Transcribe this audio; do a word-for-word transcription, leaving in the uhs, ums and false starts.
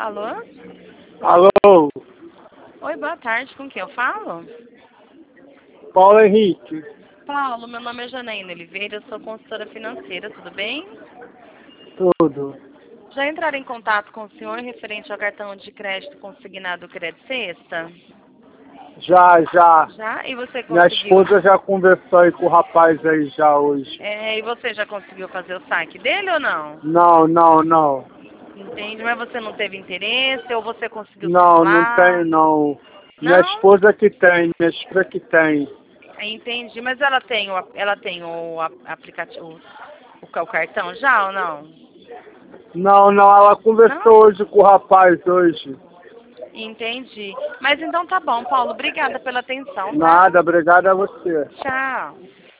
Alô? Alô, Oi, boa tarde. Com quem eu falo? Paulo Henrique. Paulo, meu nome é Janaína Oliveira, eu sou consultora financeira, tudo bem? Tudo. Já entraram em contato com o senhor referente ao cartão de crédito consignado Crédito Sexta? Já, já. Já? E você Minha conseguiu? esposa já conversou aí com o rapaz aí já hoje. É, e você já conseguiu fazer o saque dele ou não? Não, não, não. Entende? Mas você não teve interesse ou você conseguiu Não, não simular? tem não. Minha Não? esposa que tem, minha esposa que tem. Entendi. Mas ela tem o, ela tem o a- aplicativo, o, o cartão já ou não? Não, não, ela Não? conversou hoje com o rapaz hoje. Entendi. Mas então tá bom, Paulo. Obrigada pela atenção, tá? Nada, obrigado a você. Tchau.